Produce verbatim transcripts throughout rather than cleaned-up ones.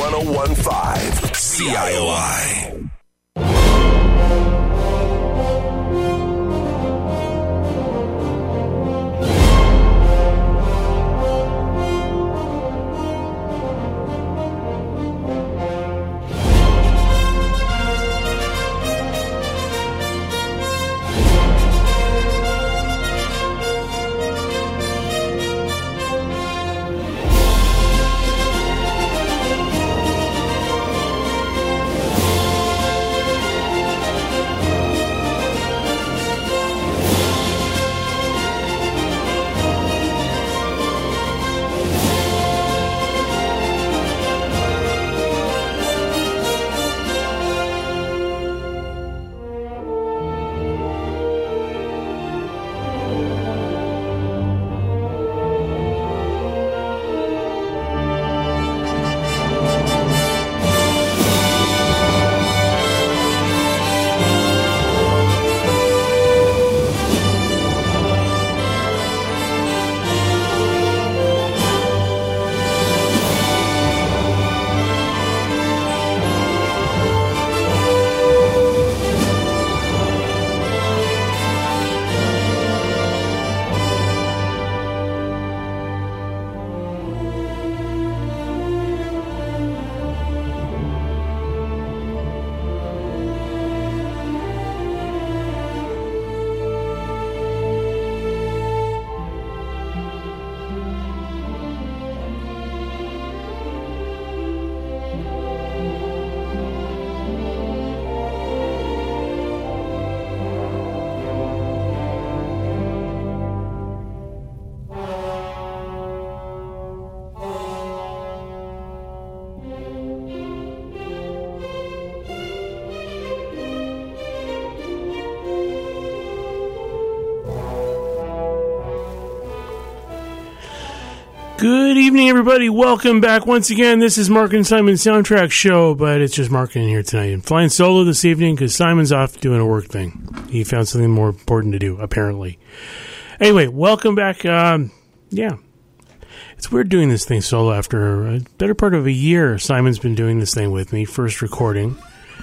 one oh one point five C I O I. Good evening, everybody. Welcome back once again. This is Mark and Simon Soundtrack Show, but it's just Mark in here tonight. I'm flying solo this evening because Simon's off doing a work thing. He found something more important to do, apparently. Anyway, welcome back. Um, yeah, it's weird doing this thing solo after a better part of a year. Simon's been doing this thing with me, first recording,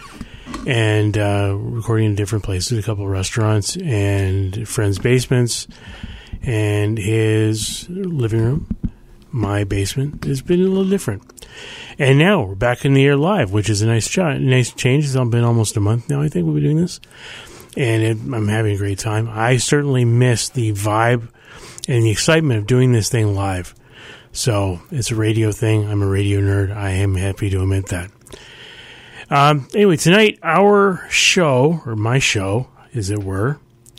and uh, recording in different places, a couple of restaurants and friends' basements, and his living room. My basement has been a little different. And now we're back in the air live, which is a nice, ch- nice change. It's been almost a month now, I think, we'll be doing this. And it, I'm having a great time. I certainly miss the vibe and the excitement of doing this thing live. So it's a radio thing. I'm a radio nerd. I am happy to admit that. Um, anyway, tonight, our show, or my show, as it were,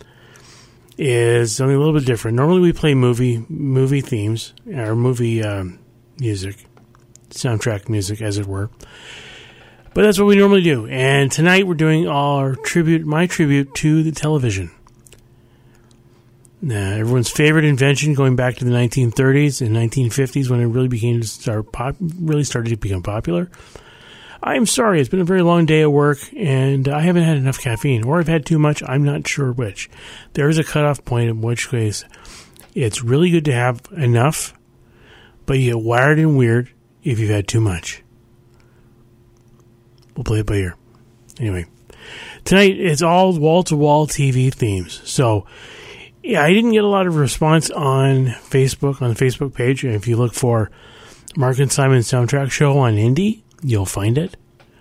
is something a little bit different. Normally we play movie movie themes, or movie um, music, soundtrack music, as it were. But that's what we normally do. And tonight we're doing our tribute, my tribute to the television. Now, everyone's favorite invention, going back to the nineteen thirties and nineteen fifties, when it really became to start pop, really started to become popular. I'm sorry, it's been a very long day at work, and I haven't had enough caffeine, or I've had too much. I'm not sure which. There is a cutoff point in which case it's really good to have enough, but you get wired and weird if you've had too much. We'll play it by ear. Anyway, tonight it's all wall-to-wall T V themes. So, yeah, I didn't get a lot of response on Facebook, on the Facebook page. And if you look for Mark and Simon Soundtrack Show on Indie, you'll find it.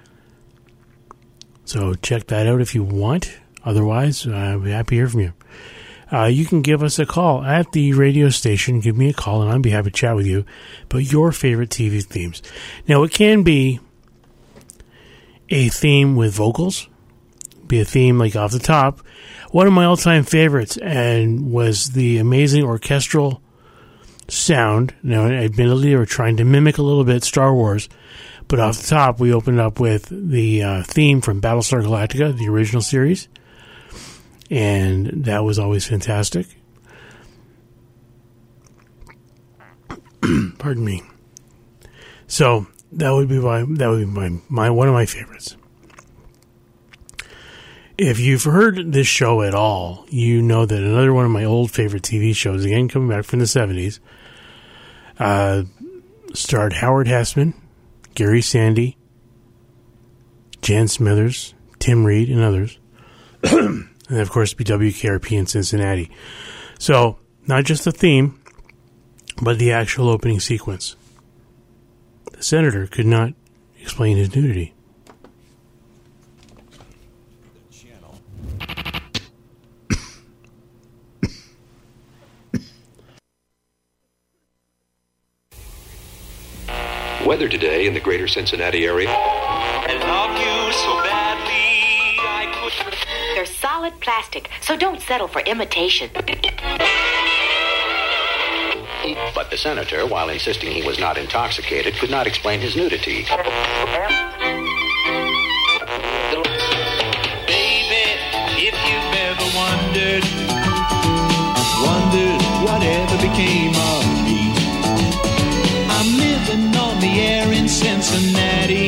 So check that out if you want. Otherwise, I'll be happy to hear from you. Uh, you can give us a call at the radio station. Give me a call, and I'll be happy to chat with you about your favorite T V themes. Now, it can be a theme with vocals, be a theme like off the top. One of my all-time favorites and was the amazing orchestral sound. Now, admittedly, they were trying to mimic a little bit Star Wars, but off the top, we opened up with the uh, theme from Battlestar Galactica, the original series, and that was always fantastic. Pardon me. So that would be my that would be my, my one of my favorites. If you've heard this show at all, you know that another one of my old favorite T V shows, again coming back from the seventies, uh, starred Howard Hesseman Gary Sandy, Jan Smithers, Tim Reed, and others. And, of course, be W K R P in Cincinnati. So, not just the theme, but the actual opening sequence. The senator could not explain his nudity. Weather today in the greater Cincinnati area. I love you so badly, I could... They're solid plastic, so don't settle for imitation. But the senator, while insisting he was not intoxicated, could not explain his nudity. Baby, if you've ever wondered, wondered whatever became of me. I'm living on the air in Cincinnati,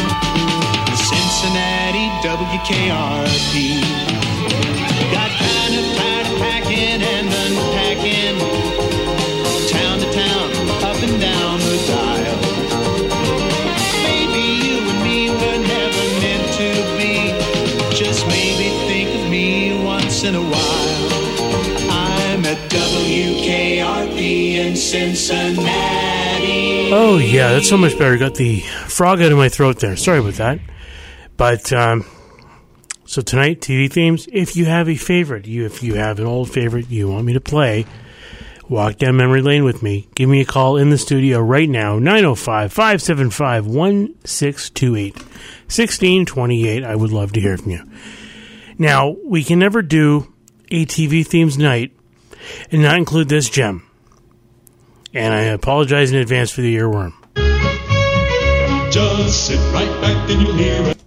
Cincinnati W K R P. Got kind of tired of packing and unpacking, town to town, up and down the dial. Maybe you and me were never meant to be, just maybe think of me once in a while. I'm at W K R P in Cincinnati. Oh, yeah, that's so much better. Got the frog out of my throat there. Sorry about that. But, um, so tonight, T V themes. If you have a favorite, you if you have an old favorite you want me to play, walk down memory lane with me. Give me a call in the studio right now, nine oh five, five seven five, one six two eight, one six two eight. I would love to hear from you. Now, we can never do a T V themes night and not include this gem. And I apologize in advance for the earworm. Just sit right back and you'll hear it.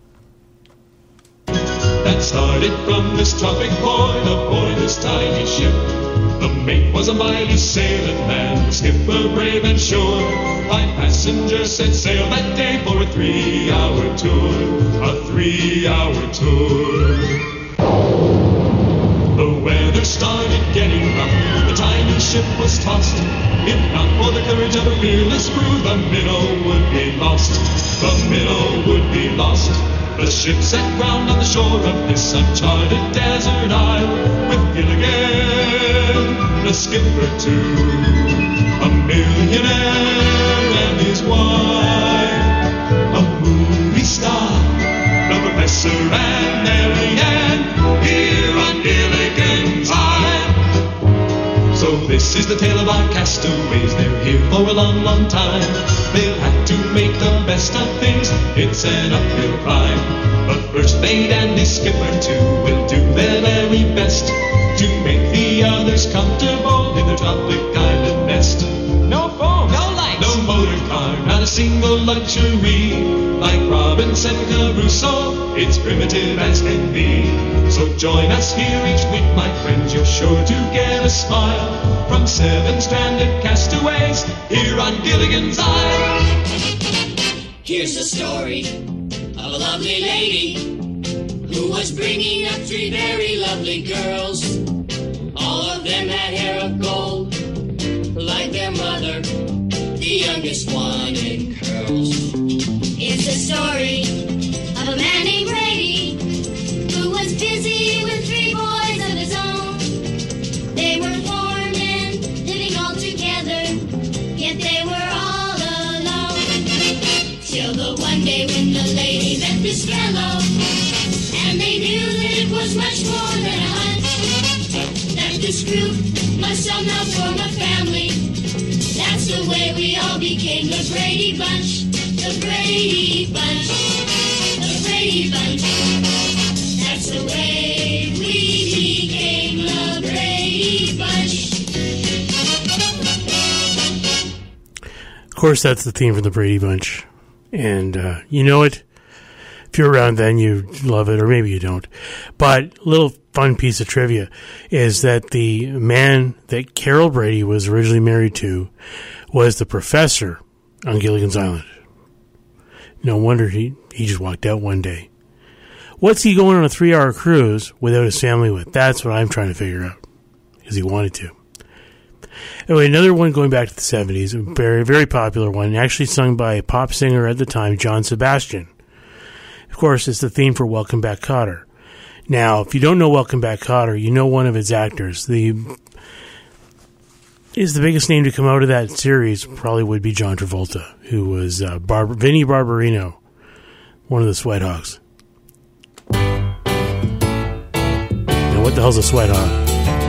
That started from this tropic point aboard this tiny ship. The mate was a mighty sailing man, the skipper brave and sure. Five passengers set sail that day for a three-hour tour, a three-hour tour. The weather started getting rough, the tiny ship was tossed. If not for the courage of a fearless crew, the minnow would be lost, the minnow would be lost. The ship set ground on the shore of this uncharted desert isle, with Gilligan, the skipper too, a millionaire and his wife, a movie star, the professor and Mary Ann, here on Gilligan's Isle. So this is the tale of our castaways. They're here for a long, long time. They'll have to make the best of things. It's an uphill climb. But first mate and his skipper too will do their very best to make the others comfortable in their tropic island nest. No phone, no lights, no motor car, not a single luxury. Like Robinson Crusoe, it's primitive as can be. So join us here each week, my friends. You're sure to get a smile from seven stranded castaways here on Gilligan's Isle. Here's the story of a lovely lady who was bringing up three very lovely girls. All of them had hair of gold, like their mother, the youngest one in curls. It's the story of a man named Brady who was busy with three boys of his own. They were warm and living all together, yet they were all alone. Till the one day when the lady met this fellow, and they knew that it was much more than a hunch, that this group must somehow form a family. That's the way we all became the Brady Bunch, the Brady Bunch, the Brady Bunch. That's the way we became the Brady Bunch. Of course, that's the theme for the Brady Bunch. And uh, you know it. If you're around then, you love it, or maybe you don't. But a little fun piece of trivia is that the man that Carol Brady was originally married to was the professor on Gilligan's Island. No wonder he, he just walked out one day. What's he going on a three-hour cruise without his family with? That's what I'm trying to figure out, because he wanted to. Anyway, another one going back to the seventies, a very, very popular one, actually sung by a pop singer at the time, John Sebastian. Of course, it's the theme for Welcome Back, Kotter. Now, if you don't know Welcome Back, Kotter, you know one of its actors. The is the biggest name to come out of that series probably would be John Travolta, who was uh, Bar- Vinnie Barbarino, one of the Sweat Hogs. Now, what the hell's a Sweat Hog?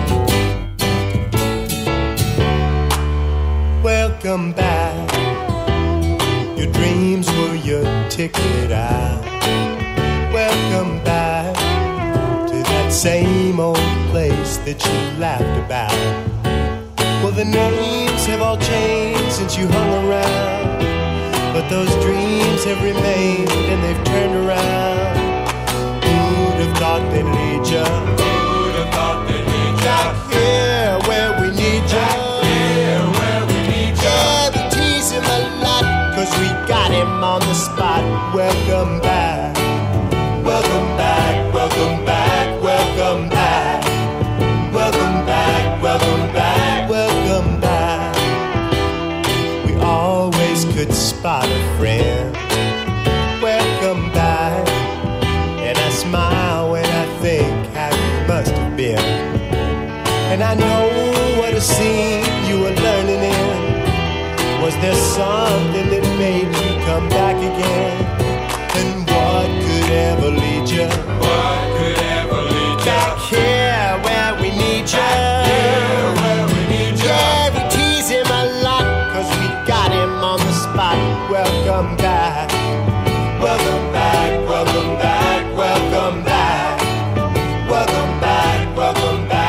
Welcome back. Your dreams were your ticket out. Welcome back to that same old place that you laughed about. Well, the names have all changed since you hung around, but those dreams have remained and they've turned around. Who'd have thought they'd lead ya? Who'd have thought they'd lead ya? Back here where we need ya. Back here where we need ya. Yeah, we tease him a lot, cause we got him on the spot. Welcome back. Welcome back, welcome back, welcome back. Welcome back, welcome back, welcome back. We always could spot a friend. Welcome back. And I smile when I think how you must have been. And I know what a scene you were learning in. Was there something that made you come back again? And what could ever lead you? What could ever lead you? Back here where we need you. Back here where we need you. Yeah, we tease him a lot, cause we got him on the spot. Welcome back. Welcome back, welcome back, welcome back. Welcome back, welcome back.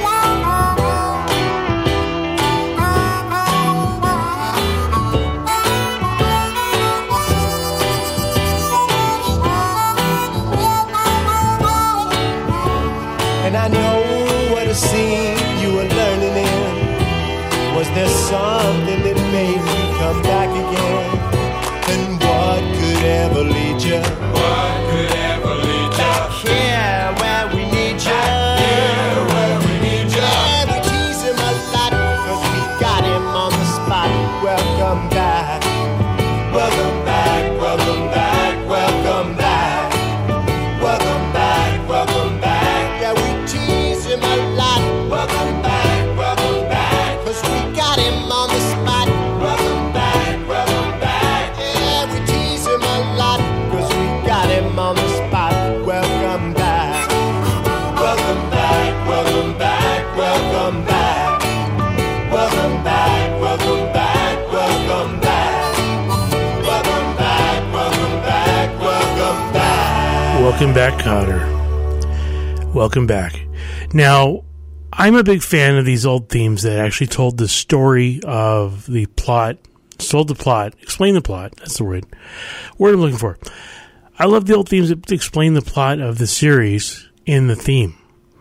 And I know what a scene you were learning in. Was there something that made you come back again? And what could ever lead you? What could ever lead you? Back here where we need you. Back here where we need you. Yeah, we tease him a lot, cause we got him on the spot. Welcome back. Welcome back, welcome back, welcome back. Welcome back, welcome back. Yeah, we tease him a lot. Welcome back, welcome back. Cause we got him on the spot. Welcome back, welcome back. Yeah, we tease him a lot. Cause we got him on the spot. Welcome back. Welcome back, welcome back, welcome back. Welcome back, welcome back, welcome back. Welcome back, welcome back, welcome back. Welcome back, Kotter. Welcome back. Now, I'm a big fan of these old themes that actually told the story of the plot, told the plot, explain the plot, that's the word, word I'm looking for. I love the old themes that explain the plot of the series in the theme.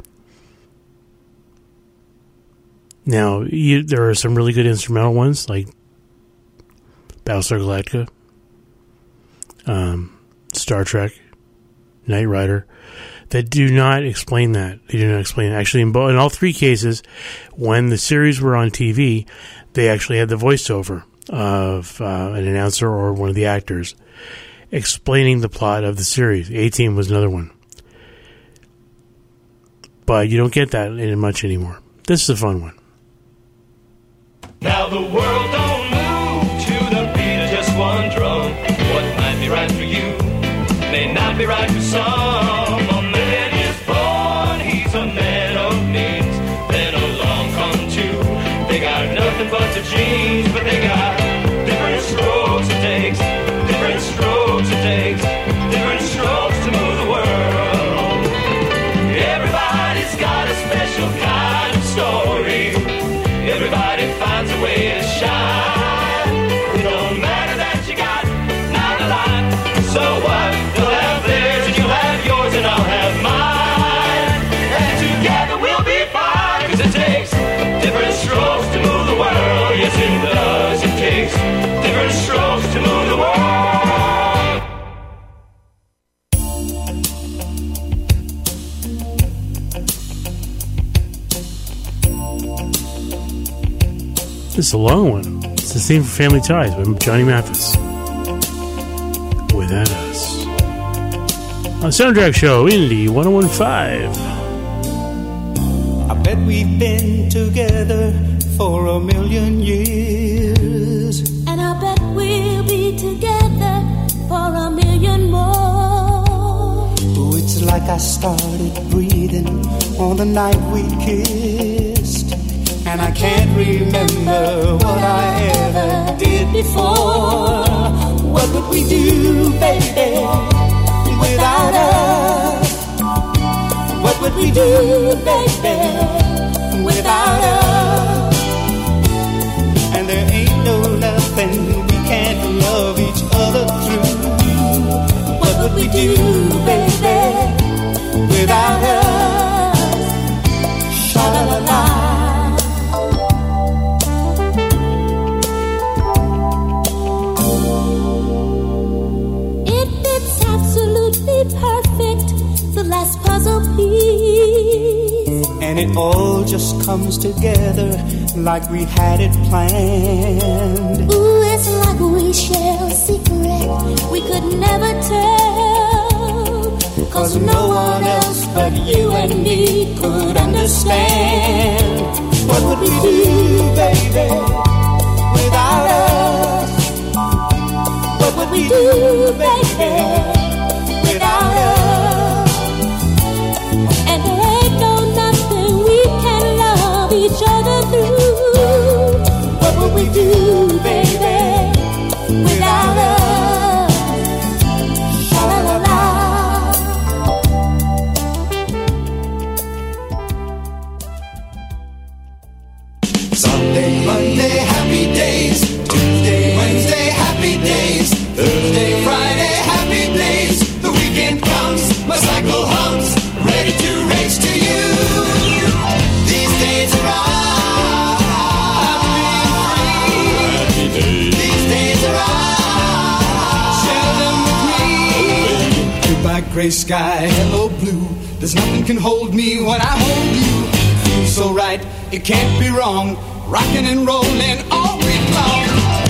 Now, you, there are some really good instrumental ones, like Battlestar Galactica, um, Star Trek, Knight Rider, that do not explain that. They do not explain it. Actually, in, bo- in all three cases, when the series were on T V, they actually had the voiceover of uh, an announcer or one of the actors explaining the plot of the series. A-Team was another one. But you don't get that in much anymore. This is a fun one. Now the world don't move to the beat of just one drum. What might be right for you may not be right for some. A man is born, he's a man of means. Then along come two. They got nothing but the genes, but they got different strokes it takes. Different strokes it takes. Different strokes to move the world. Everybody's got a special kind of story. Everybody finds a way to shine. It don't matter that you got not a lot. So what? You'll have theirs and you'll have This is a long one. It's the theme for Family Ties by Johnny Mathis. Without Us. On Soundtrack Show, Indie ten fifteen. I bet we've been together for a million years. And I bet we'll be together for a million more. Oh, it's like I started breathing on the night we kissed. And I can't remember what I ever did before. What would we do, baby, without us? What would we do, baby, without us? And there ain't no nothing we can't love each other through. What would we do, baby, without us? Sha-la-la-la. Perfect, the last puzzle piece. And it all just comes together like we had it planned. Ooh, it's like we share a secret we could never tell. Cause no one else but you and me could understand. What would we do, baby, without us? What would we do, baby, without us? And there ain't no nothing we can love each other through. What would we do, baby, without us? Sha-la-la-la. Sunday, Monday, happy days. Tuesday, Wednesday, happy days. Thursday, Friday, happy days. The weekend comes, my cycle hums, ready to race to you. These days are all happy days. These days are all, share them with me. Goodbye gray sky, hello blue. There's nothing can hold me when I hold you. Feels so right, it can't be wrong. Rocking and rolling all week long.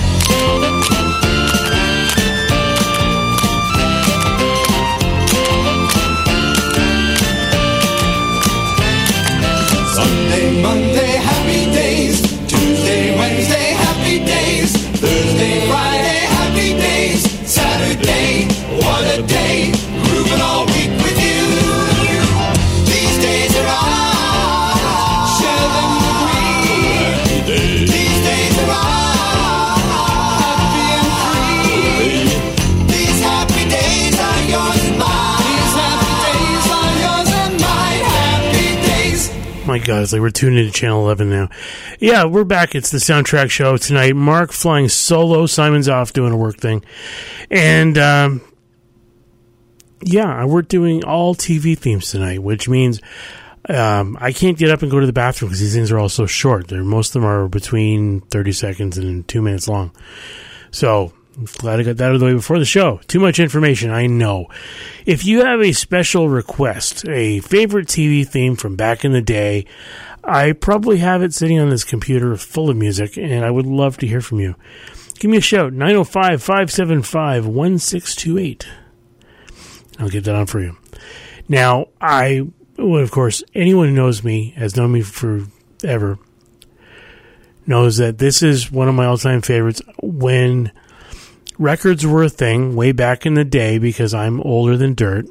Sunday, Monday, happy days. Tuesday, Wednesday, happy days. Thursday, Friday, happy days. Saturday, what a day. Grooving all week with you. These days are all, share them with me. Happy days. These days are all, happy and free. These happy days are yours and mine. These happy days are yours and mine. Happy days. My God, it's like we're tuned into Channel eleven now. Yeah, we're back. It's the Soundtrack Show tonight. Mark flying solo. Simon's off doing a work thing. And, um, yeah, we're doing all T V themes tonight, which means um, I can't get up and go to the bathroom because these things are all so short. They're, most of them are between thirty seconds and two minutes long. So, I'm glad I got that out of the way before the show. Too much information, I know. If you have a special request, a favorite T V theme from back in the day, I probably have it sitting on this computer full of music, and I would love to hear from you. Give me a shout, nine oh five, five seven five, one six two eight. I'll get that on for you. Now, I, well, of course, anyone who knows me, has known me forever, knows that this is one of my all-time favorites. When records were a thing way back in the day, because I'm older than dirt,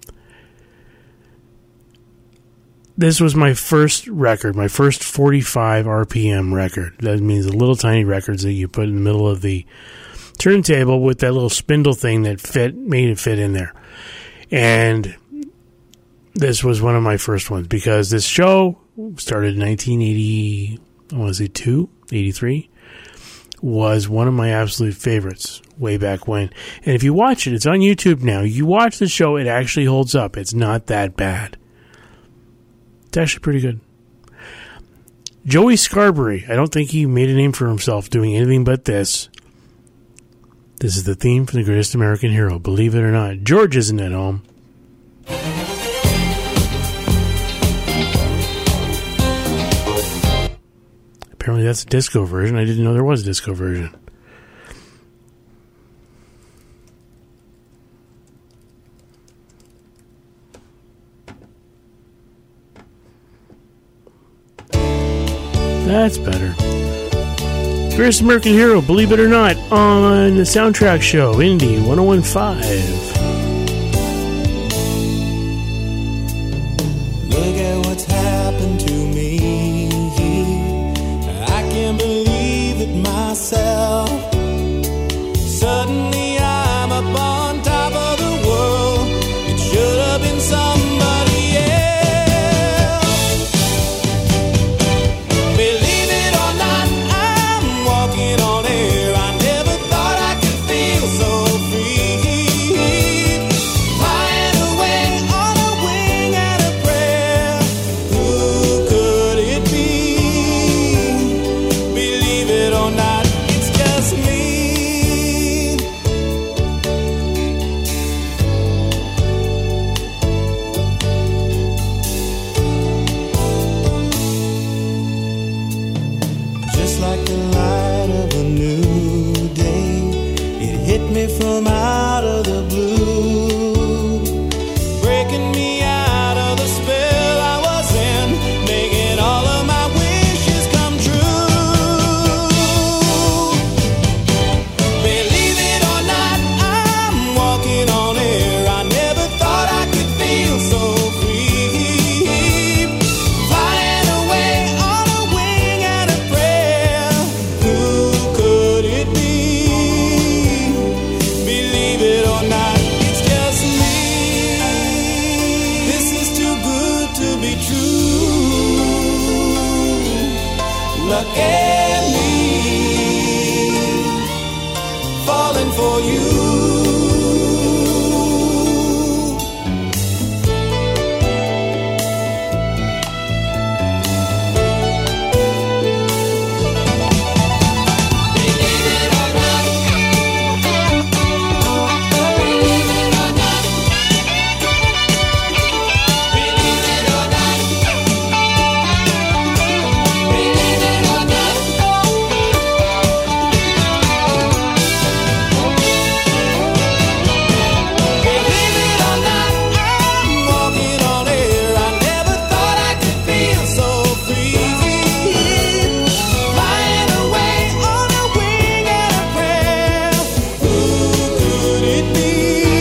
this was my first record, my first forty-five R P M record. That means the little tiny records that you put in the middle of the turntable with that little spindle thing that fit, made it fit in there. And this was one of my first ones because this show started in nineteen eighty, I want to say two, eighty-three, was one of my absolute favorites way back when. And if you watch it, it's on YouTube now. You watch the show, it actually holds up. It's not that bad. It's actually pretty good. Joey Scarberry, I don't think he made a name for himself doing anything but this. This is the theme for The Greatest American Hero, believe it or not. George isn't at home. Apparently that's a disco version. I didn't know there was a disco version. That's better. Greatest American Hero, believe it or not, on the soundtrack show, Indy one oh one point five. Look at what's happened to me. I can't believe it myself. Suddenly I'm up on top of the world. It should have been somebody else. Believe it or not, I'm walking on air. I never thought I could feel so free. Flying away on a wing and a prayer. Who could it be? Believe it or not, it's just me. Just like the light of a new day, it hit me from out of the blue, breaking me out of the spell I was in, making all of my wishes come true. Believe it or not, I'm walking on air. I never thought I could feel so free. Flying away on a wing and a prayer. Who could it be? Believe it or not, it's just me. This is too good to be true. Look at me, falling for you. Believe it or not, I'm walking on air. I never thought I could feel so free. Flying away on a wing and a prayer. Who could it be?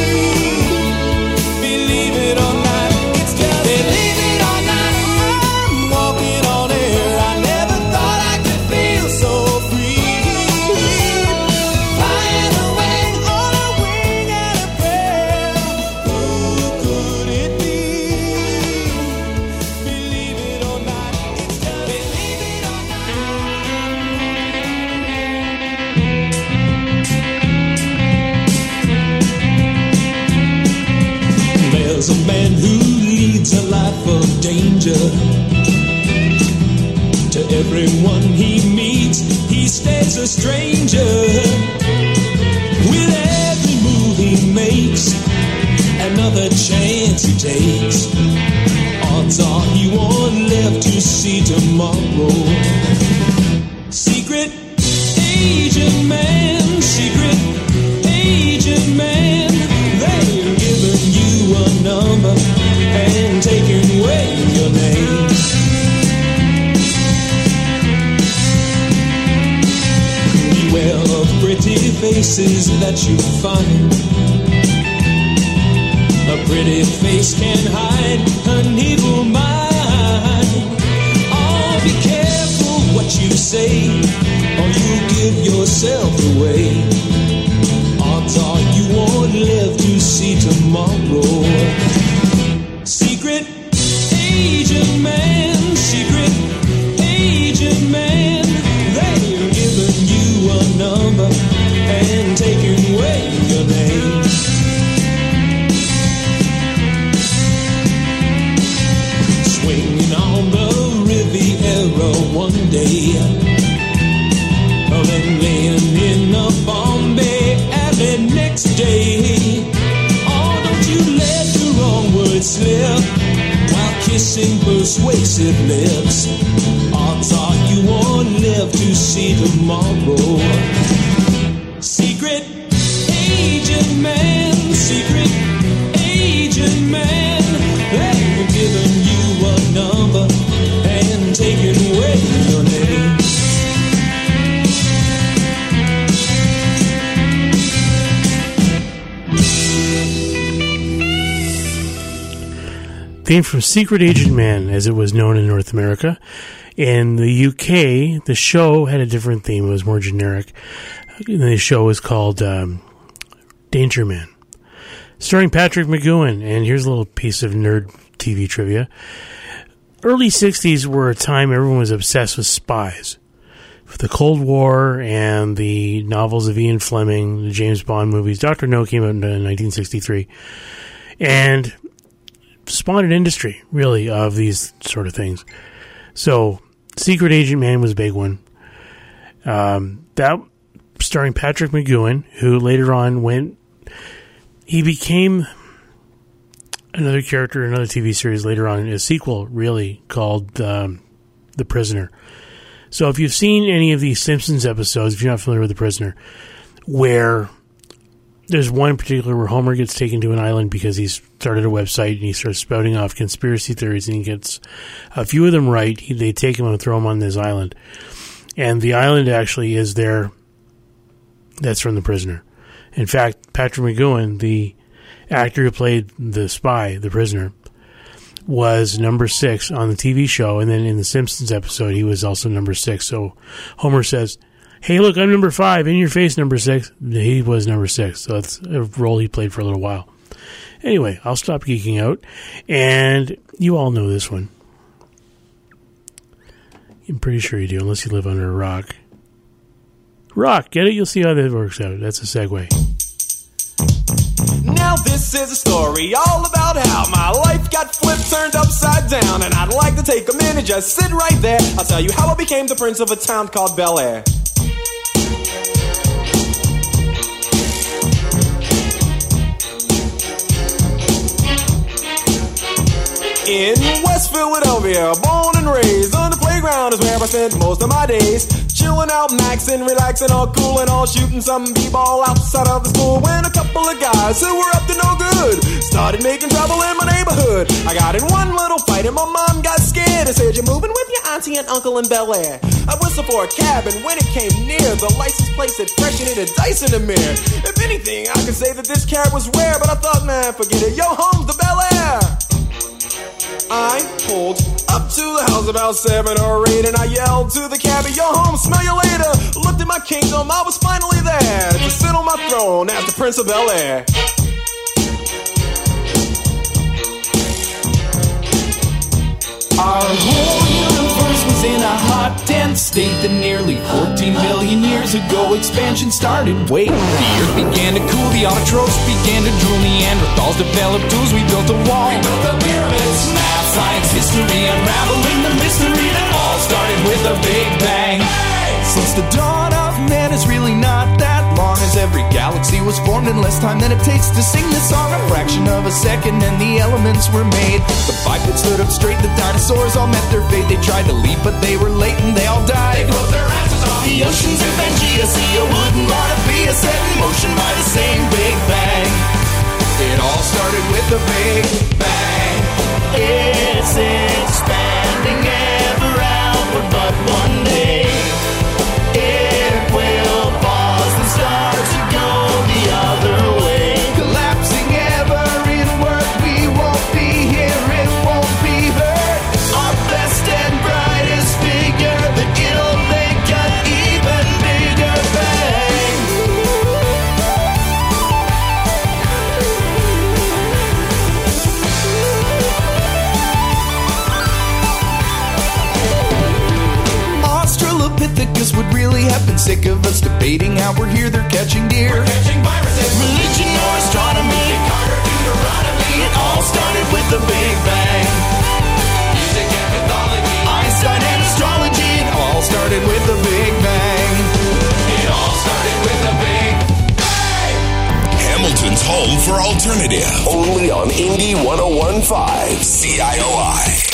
Believe it or not, it's just believe it or not, I'm walking on air. I never thought I could feel so free. Flying away on a wing and a prayer. Who could it be? Believe it or not, it's just believe it or There's a man who leads a life of danger. To everyone he meets, he stays a stranger. With every move he makes, another chance he takes, odds are he won't live to see tomorrow. Secret agent man, secret agent man, they've given you a number and taken away your name. Beware of pretty faces that you find. A pretty face can hide an evil mind. Oh, be careful what you say, or you give yourself away. Odds are you won't live to see tomorrow. Secret agent man, secret agent man, they've given you a number and taken away your name. Swinging on the Riviera one day, then laying in a Bombay alley next day. Oh, don't you let kissing persuasive lips. Odds are you won't live to see tomorrow. Secret agent man, secret agent man, they've given you a number and taken away your name. Theme from Secret Agent Man, as it was known in North America. In the U K, the show had a different theme. It was more generic. The show was called um, Danger Man, starring Patrick McGoohan. And here's a little piece of nerd T V trivia. Early sixties were a time everyone was obsessed with spies. With the Cold War and the novels of Ian Fleming, the James Bond movies. Doctor No came out in nineteen sixty-three. And spawned an industry, really, of these sort of things. So, Secret Agent Man was a big one. Um, that starring Patrick McGoohan, who later on went... He became another character in another T V series later on, a sequel, really, called um, The Prisoner. So, if you've seen any of these Simpsons episodes, if you're not familiar with The Prisoner, where... There's one in particular where Homer gets taken to an island because he's started a website and he starts spouting off conspiracy theories, and he gets a few of them right. He, they take him and throw him on this island. And the island actually is there. That's from The Prisoner. In fact, Patrick McGoohan, the actor who played the spy, the prisoner, was number six on the T V show. And then in the Simpsons episode, he was also number six. So Homer says, "Hey, look, I'm number five. In your face, number six." He was number six, so that's a role he played for a little while. Anyway, I'll stop geeking out, and you all know this one. I'm pretty sure you do, unless you live under a rock. Rock, get it? You'll see how that works out. That's a segue. Now this is a story all about how my life got flipped, turned upside down, and I'd like to take a minute, just sit right there. I'll tell you how I became the prince of a town called Bel Air. In West Philadelphia, born and raised, on the playground is where I spent most of my days. Chilling out, maxing, relaxing, all cool and all, shooting some b-ball outside of the school. When a couple of guys who were up to no good started making trouble in my neighborhood. I got in one little fight and my mom got scared and said, "You're moving with your auntie and uncle in Bel Air." I whistled for a cab, and when it came near, the license plate said fresh and it had dice in the mirror. If anything, I could say that this cab was rare, but I thought, man, forget it, yo, home's the Bel Air. I pulled up to the house about seven or eight, and I yelled to the cabbie, "Yo, home, smell you later." Looked at my kingdom, I was finally there to sit on my throne as the Prince of Bel Air. Our whole universe was in a hot, dense state that nearly fourteen billion years ago expansion started. Wait, the earth began to cool, the autotrophs began to drool, Neanderthals developed tools, we built a wall. We built the pyramids, math, science, history, unraveling the mystery that all started with a big bang. Since the dawn of man is really not that long, as every galaxy was formed in less time than it takes to sing this song. A fraction of a second and the elements were made. The bipeds stood up straight, the dinosaurs all met their fate. They tried to leap but they were late and they all died. They broke their asses off the oceans in Pangea. See, you wouldn't want to be a set in motion by the same Big Bang. It all started with the Big Bang. It's expanding ever outward, but one day it will pause and start to go the other way. Collapsing ever inward, we won't be here, it won't be heard. Our best and brightest figure, that it'll make an even bigger bang. Australopithecus would really have been sick of us debating how we're here, they're catching deer. We're catching viruses. Religion or astronomy, Carter, Deuteronomy. It all started with the Big Bang. Music and mythology, Einstein and astrology. It all started with the Big Bang. It all started with the Big Bang. Hamilton's home for alternative. Only on Indie one oh one point five C I O I.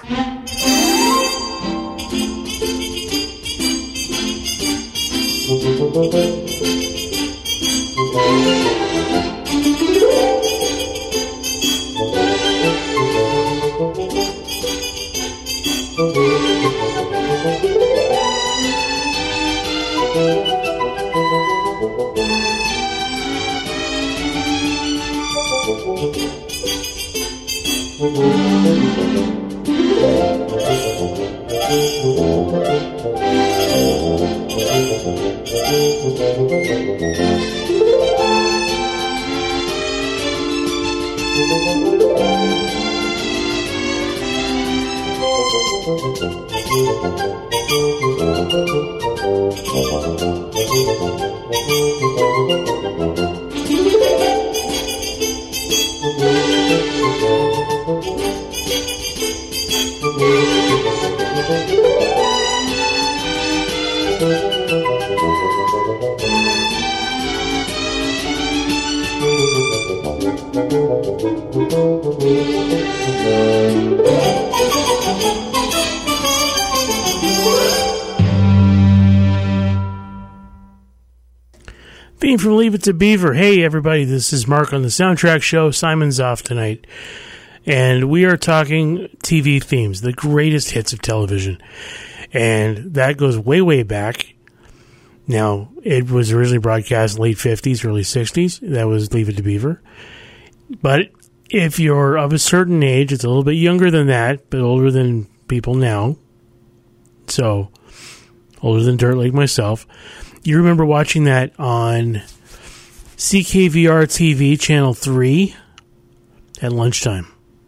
Theme from Leave It to Beaver. Hey, everybody, this is Mark on the Soundtrack Show. Simon's off tonight. And we are talking T V themes, the greatest hits of television. And that goes way, way back. Now, it was originally broadcast in the late fifties, early sixties. That was Leave It to Beaver. But if you're of a certain age, it's a little bit younger than that, but older than people now. So, older than dirt like myself. You remember watching that on C K V R T V, Channel three, at lunchtime.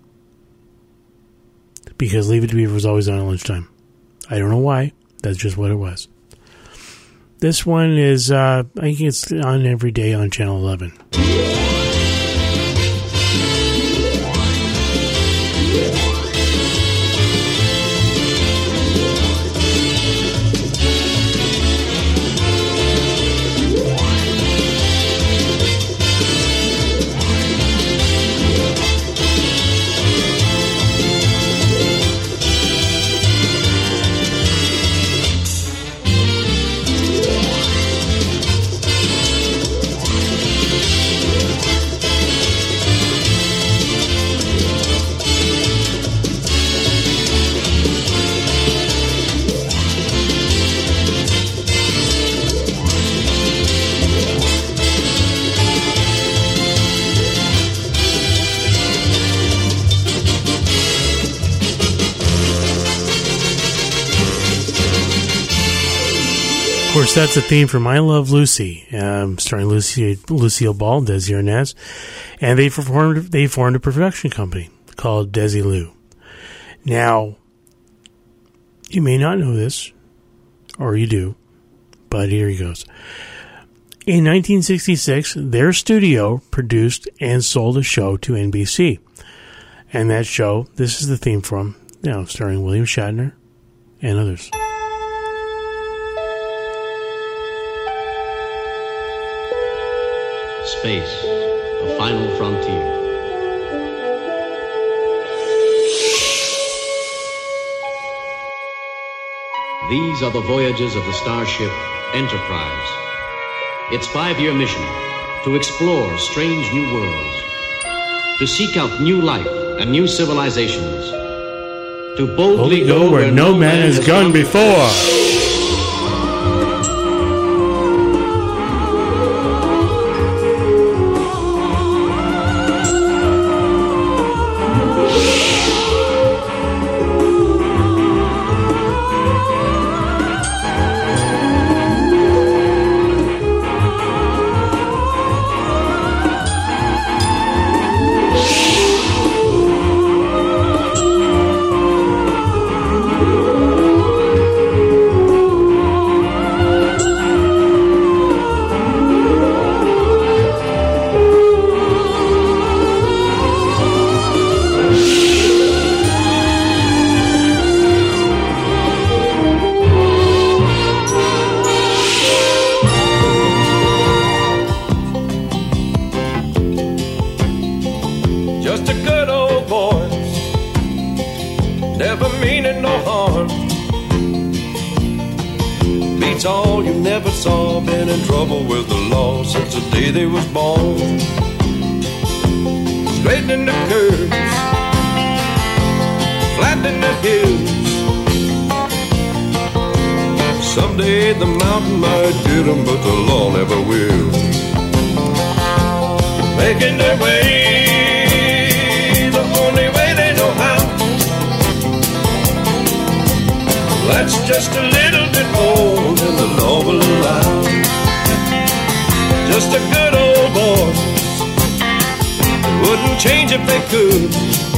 Because Leave It to Beaver was always on at lunchtime. I don't know why. That's just what it was. This one is, uh, I think it's on every day on Channel eleven. Of course, that's a theme from I Love Lucy, um, starring Lucy, Lucille Ball, Desi Arnaz, and they formed they formed a production company called Desilu. Now, you may not know this, or you do, but here he goes. In nineteen sixty-six, their studio produced and sold a show to N B C, and that show, this is the theme from, you know, starring William Shatner and others. Space, the final frontier. These are the voyages of the starship Enterprise. Its five-year mission, to explore strange new worlds, to seek out new life and new civilizations, to boldly go, go where, where no man has gone before. Ain't all you never saw, been in trouble with the law since the day they was born. Straightening the curves, flattening the hills. Someday the mountain might get them, but the law never will. Making their way the only way they know how. That's just a little bit more than the law will allow. Just a good old boy, they wouldn't change if they could.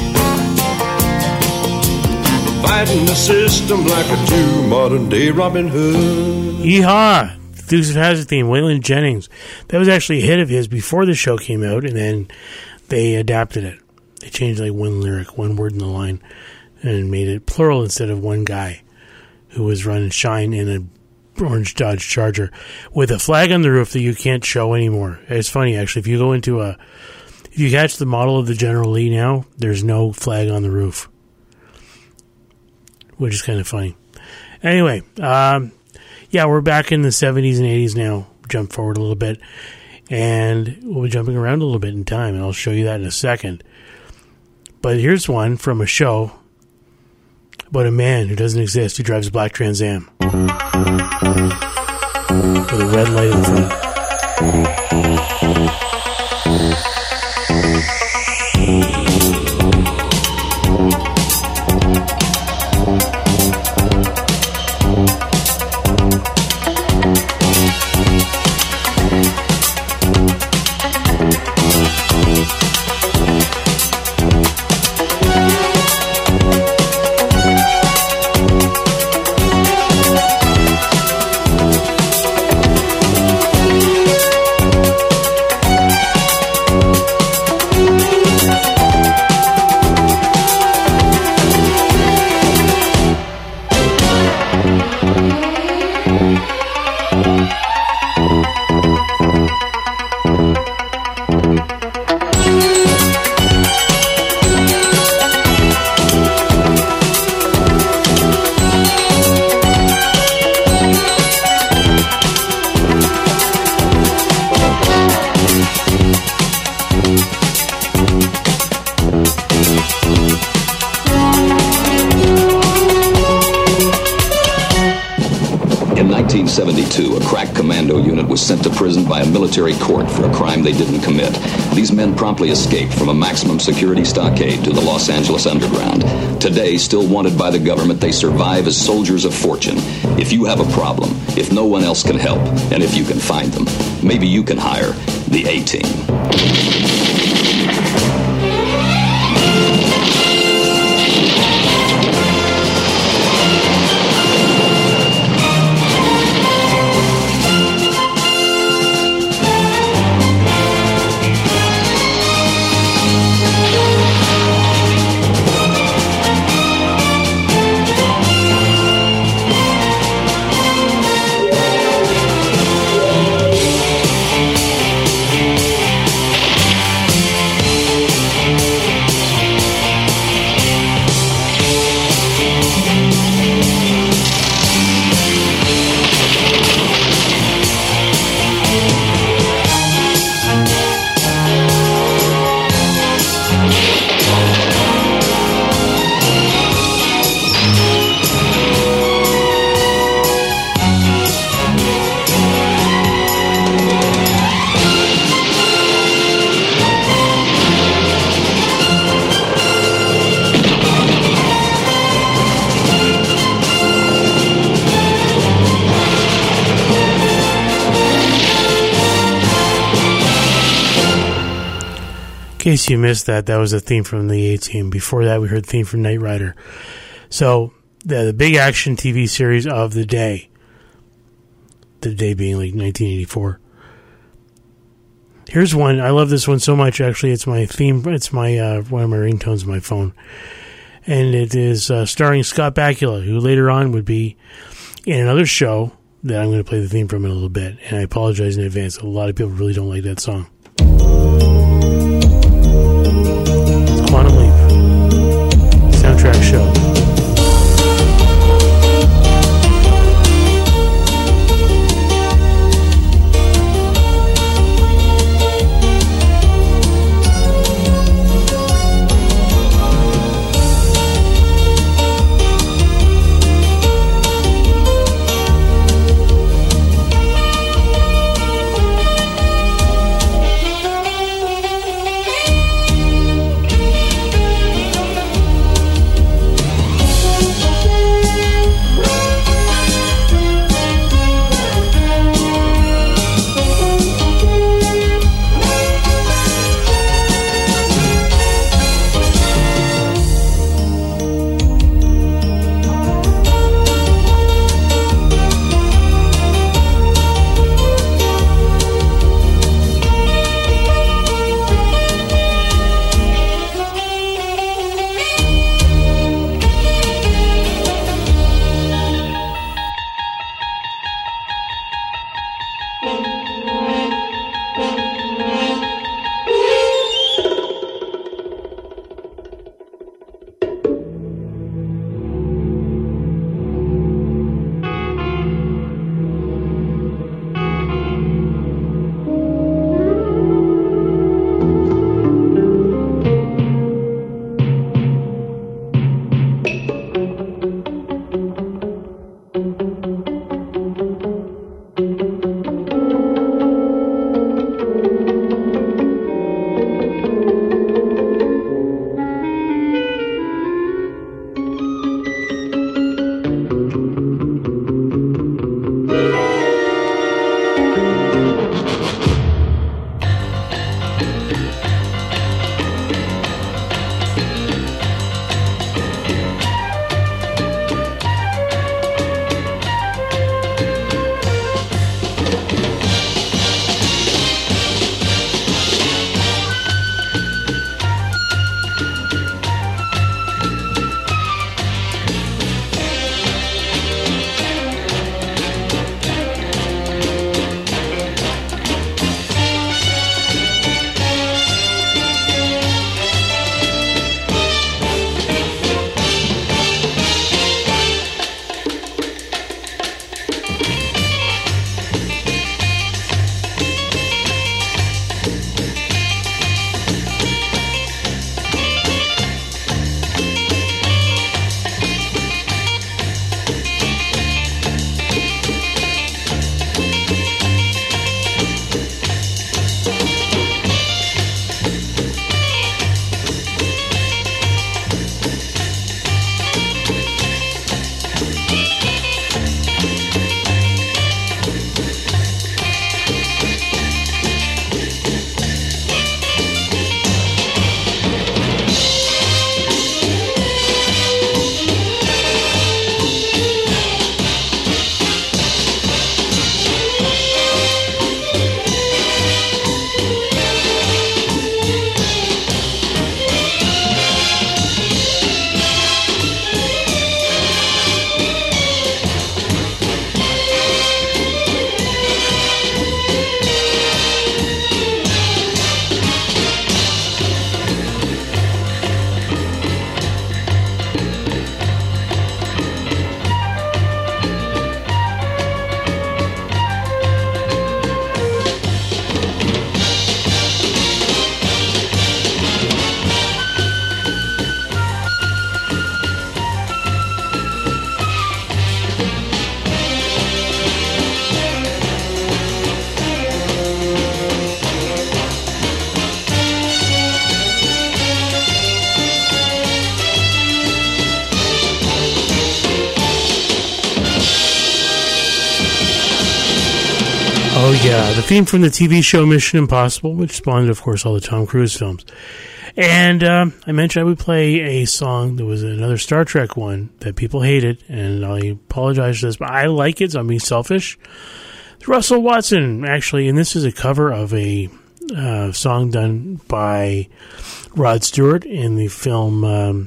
Fighting the system like a true modern day Robin Hood. Yeehaw! Dukes of Hazzard theme, Waylon Jennings. That was actually a hit of his before the show came out, and then they adapted it. They changed like one lyric, one word in the line, and made it plural instead of one guy who was running shine in an orange Dodge Charger with a flag on the roof that you can't show anymore. It's funny, actually. If you go into a... If you catch the model of the General Lee now, there's no flag on the roof, which is kind of funny. Anyway, um, yeah, we're back in the seventies and eighties now. Jump forward a little bit, and we'll be jumping around a little bit in time, and I'll show you that in a second. But here's one from a show about a man who doesn't exist who drives a black Trans Am with a red light in front. seventy-two, a crack commando unit was sent to prison by a military court for a crime they didn't commit. These men promptly escaped from a maximum security stockade to the Los Angeles underground. Today, still wanted by the government, they survive as soldiers of fortune. If you have a problem, if no one else can help, and if you can find them, maybe you can hire the A-Team. In case you missed that, that was a theme from the A-Team. Before that, we heard the theme from Knight Rider. So, the, the big action T V series of the day, the day being like nineteen eighty-four. Here's one. I love this one so much, actually. It's my theme. It's my uh, one of my ringtones on my phone. And it is uh, starring Scott Bakula, who later on would be in another show that I'm going to play the theme from in a little bit. And I apologize in advance. A lot of people really don't like that song. Quantum Leap soundtrack show. the uh, the theme from the T V show Mission Impossible, which spawned, of course, all the Tom Cruise films. And um, I mentioned I would play a song. There was another Star Trek one that people hated, and I apologize for this, but I like it, so I'm being selfish. It's Russell Watson, actually, and this is a cover of a uh, song done by Rod Stewart in the film... Um,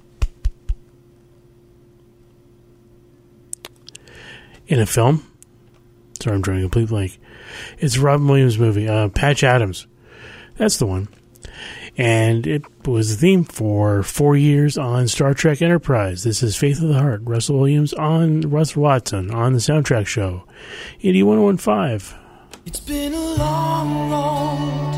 in a film. Sorry, I'm drawing a complete blank. It's a Robin Williams movie, uh, Patch Adams. That's the one. And it was the theme for four years on Star Trek Enterprise. This is Faith of the Heart, Russell Williams on Russell Watson on the soundtrack show. eighty-one point five. It's been a long road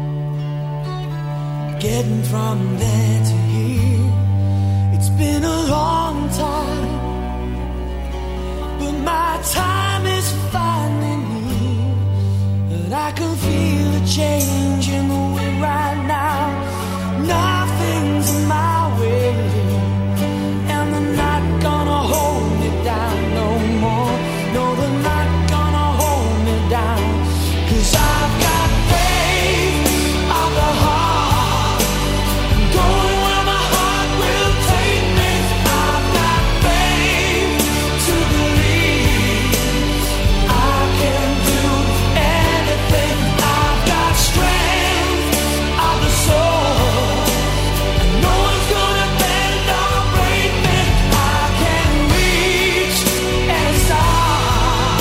getting from there to here. It's been a long time, but my time is finally near, and I can feel a change in the wind right now. Nothing's in my way, and they're not gonna hold me down no more. No, they're not gonna hold me down, 'cause I've got faith of the heart, going where my heart will take me. I've got faith to believe I can do anything. I've got strength of the soul, and no one's gonna bend or break me. I can reach and start.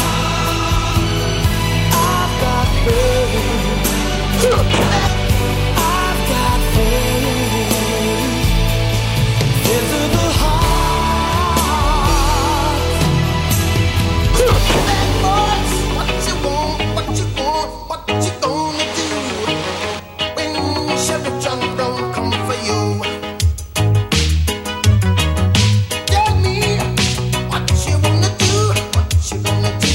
I've got faith. I've got faith. Faith of the heart. Bad boys, what you want, what you want, what you gonna do when Sheriff John Brown come for you? Tell me what you wanna do, what you gonna do.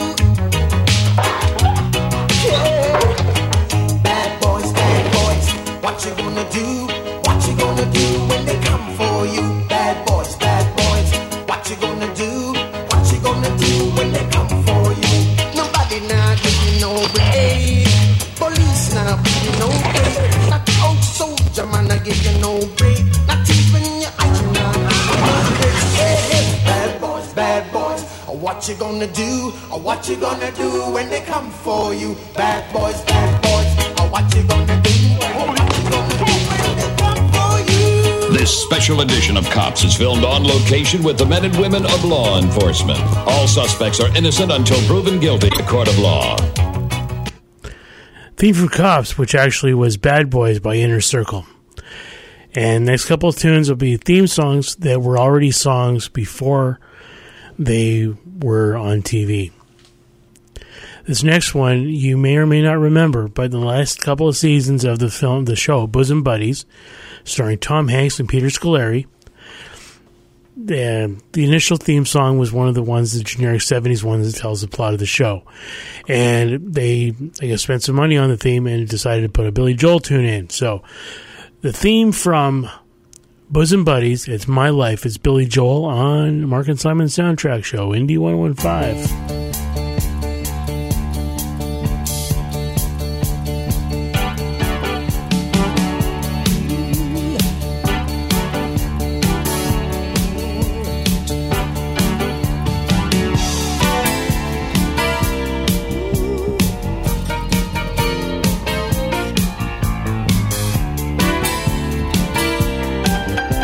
Yeah. Bad boys, bad boys, what you gonna do, what you gonna do when they come for you? Bad boys, bad boys, what you gonna do, what you gonna do when they come for you? Nobody now give you no break, police now give you no break, not the old soldier man I give you no break, not even your iron man give you no break. Hey, hey, bad boys, bad boys, what you gonna do, what you gonna do when they come for you? Bad boys, bad boys, what you gonna do, what you gonna do when they come for you? This special edition of Cops is filmed on location with the men and women of law enforcement. All suspects are innocent until proven guilty in a court of law. Theme for Cops, which actually was Bad Boys by Inner Circle. And next couple of tunes will be theme songs that were already songs before they were on T V. This next one you may or may not remember, but in the last couple of seasons of the film, the show Bosom Buddies, starring Tom Hanks and Peter Scolari, the, the initial theme song was one of the ones, the generic seventies ones that tells the plot of the show. And they, I guess, spent some money on the theme and decided to put a Billy Joel tune in. So the theme from Bosom Buddies, It's My Life, it's Billy Joel on Mark and Simon's soundtrack show, Indy one fifteen.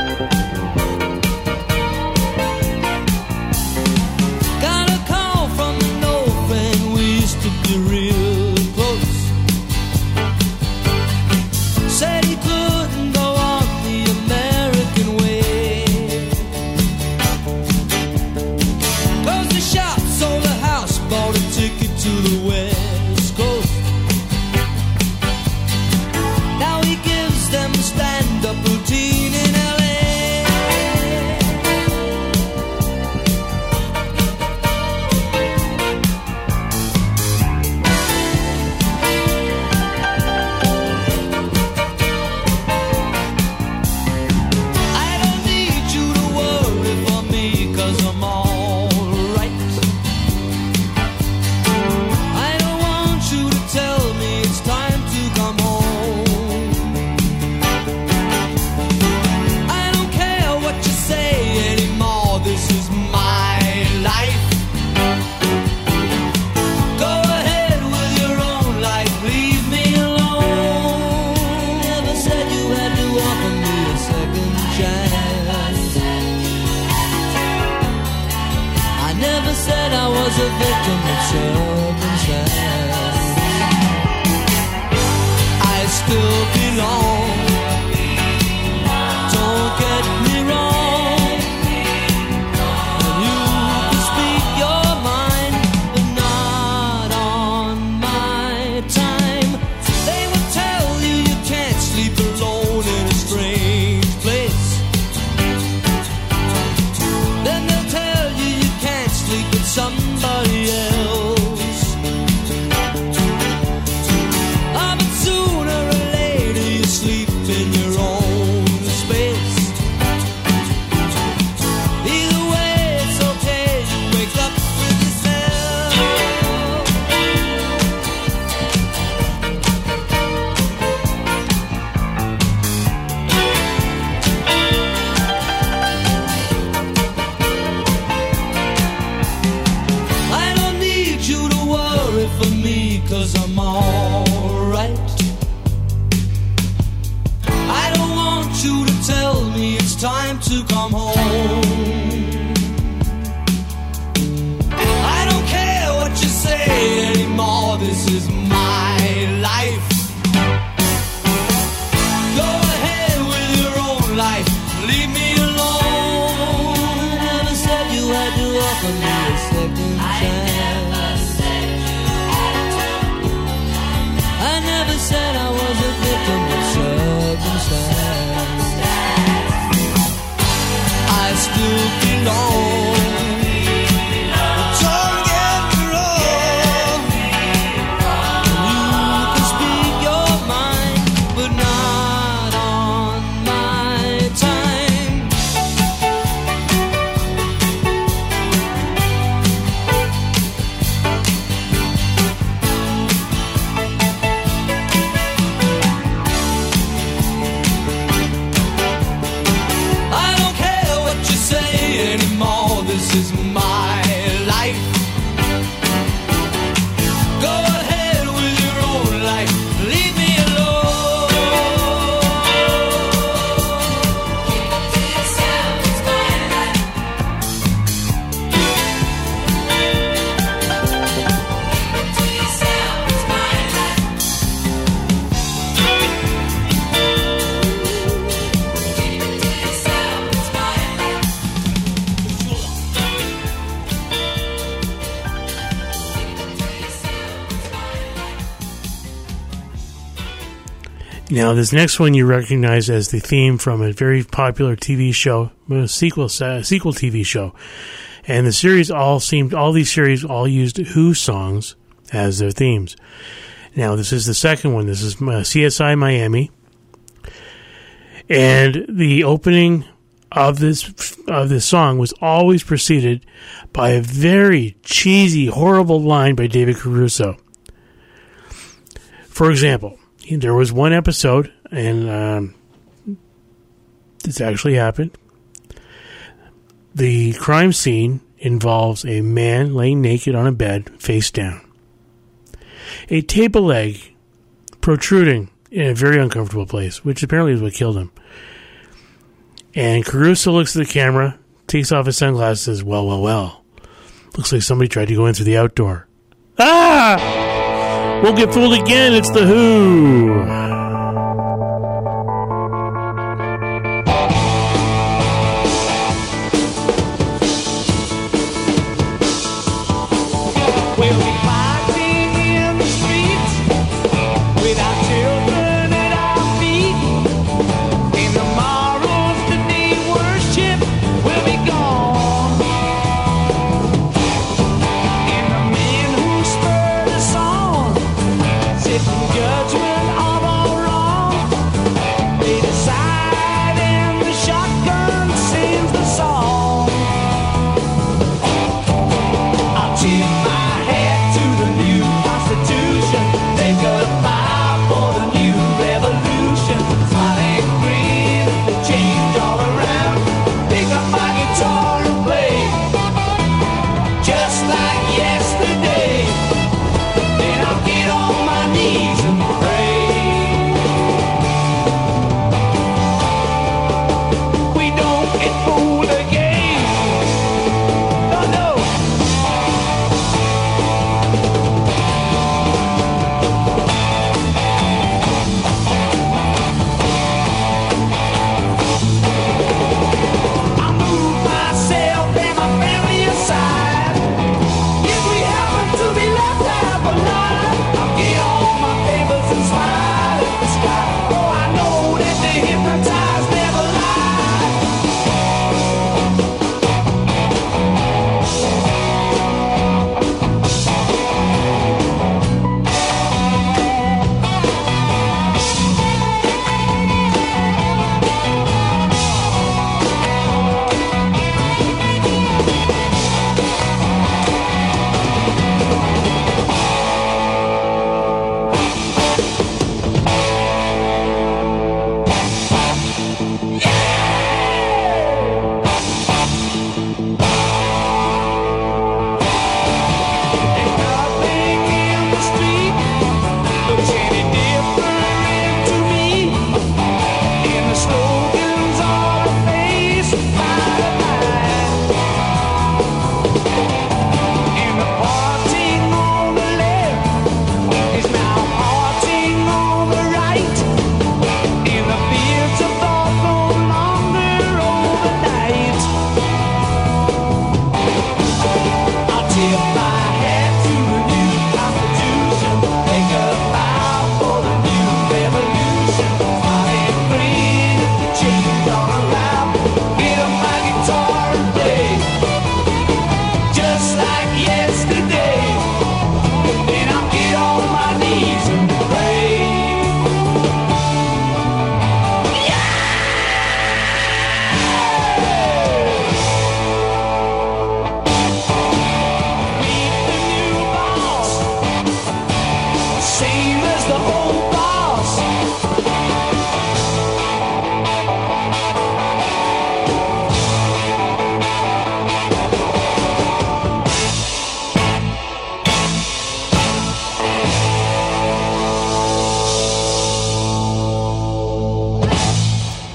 Got a call from was a victim of circumstance. I still belong. Don't get me wrong. And you can speak your mind, but not on my time. They will tell you you can't sleep alone in a strange place. Then they'll tell you you can't sleep with somebody else. Ah, but sooner or later you sleep in your own space. Either way, it's okay, you wake up with yourself. I don't need you to worry for me, 'cause I'm alright. I don't want you to tell me it's time to come home. I don't care what you say anymore, this is my life. Go ahead with your own life, leave me alone. I never said you had to offer me a second chance. I never said I was a victim of circumstance. I still belong. Don't get me wrong. You can speak your mind, but not on my time. I don't care what you say anymore, this is my life. Go ahead with your own life, leave me alone. Keep it to yourself, it's my life. Keep it to yourself, it's my life. Keep it to yourself, it's my life. Now, this next one you recognize as the theme from a very popular T V show, a sequel, uh, sequel T V show. And the series all seemed, all these series all used Who songs as their themes. Now, this is the second one. This is uh, C S I Miami. And the opening of this, of this song was always preceded by a very cheesy, horrible line by David Caruso. For example, there was one episode, and um, this actually happened. The crime scene involves a man laying naked on a bed, face down. A table leg protruding in a very uncomfortable place, which apparently is what killed him. And Caruso looks at the camera, takes off his sunglasses, says, well, well, well. Looks like somebody tried to go in through the outdoor. Ah! We'll get fooled again. It's the Who. We'll be fighting in the streets with our children at our feet. And tomorrow's the day worship will be gone. And the men who spurred us on sit in judgment of our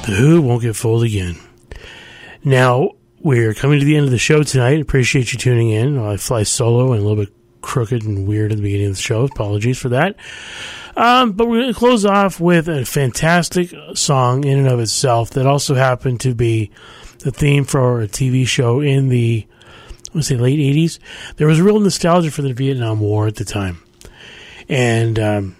The Who Won't Get Fooled Again. Now, we're coming to the end of the show tonight. Appreciate you tuning in. I fly solo and a little bit crooked and weird at the beginning of the show. Apologies for that. Um, but we're going to close off with a fantastic song in and of itself that also happened to be the theme for a T V show in the, I want to say, late eighties. There was a real nostalgia for the Vietnam War at the time. And um,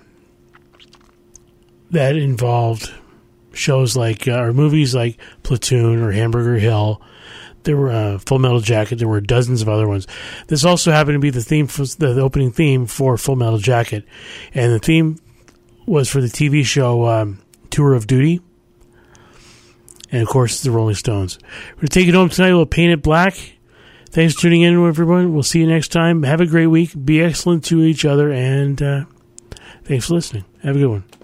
that involved shows like, uh, or movies like Platoon or Hamburger Hill. There were uh, Full Metal Jacket. There were dozens of other ones. This also happened to be the theme, for, the, the opening theme for Full Metal Jacket, and the theme was for the T V show um, Tour of Duty, and of course the Rolling Stones. We're gonna take it home tonight. We'll paint it black. Thanks for tuning in, everyone. We'll see you next time. Have a great week. Be excellent to each other, and uh, thanks for listening. Have a good one.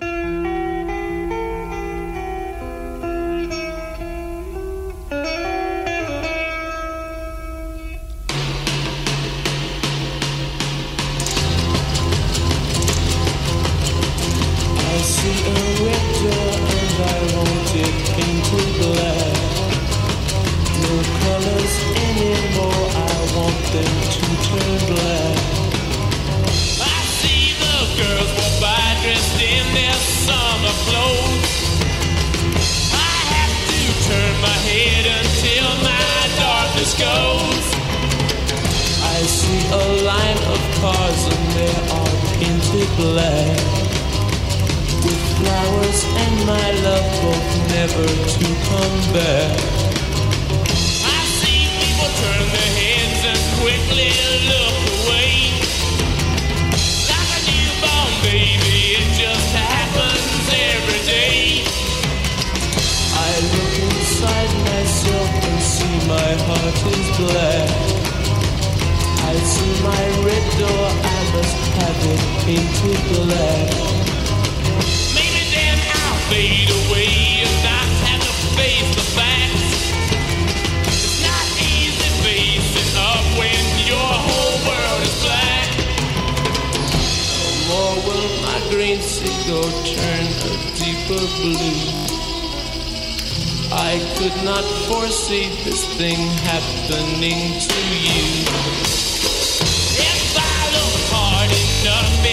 I could not foresee this thing happening to you. If I look hard enough,